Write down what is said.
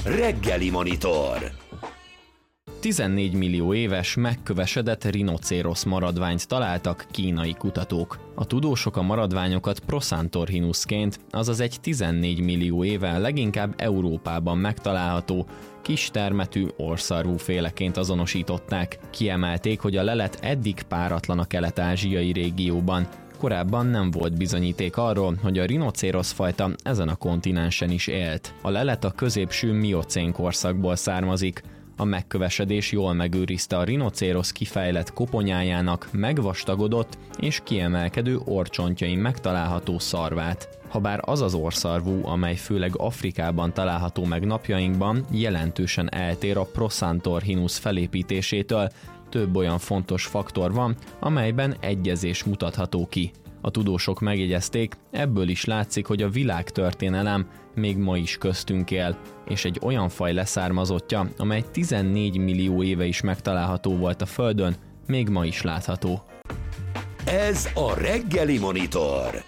Reggeli Monitor. 14 millió éves megkövesedett rinocérosz maradványt találtak kínai kutatók. A tudósok a maradványokat Prosanthorhinusként, azaz egy 14 millió éve leginkább Európában megtalálható, kis termetű orrszarvúféleként azonosították. Kiemelték, hogy a lelet eddig páratlan a kelet-ázsiai régióban. Korábban nem volt bizonyíték arról, hogy a rinocérosz fajta ezen a kontinensen is élt. A lelet a középső miocén korszakból származik. A megkövesedés jól megőrizte a rinocérosz kifejlett koponyájának megvastagodott és kiemelkedő orrcsontjain megtalálható szarvát. Habár az az orrszarvú, amely főleg Afrikában található meg napjainkban, jelentősen eltér a Prosanthorhinus felépítésétől, több olyan fontos faktor van, amelyben egyezés mutatható ki. A tudósok megjegyezték, ebből is látszik, hogy a világtörténelem még ma is köztünk él, és egy olyan faj leszármazottja, amely 14 millió éve is megtalálható volt a Földön, még ma is látható. Ez a Reggeli Monitor.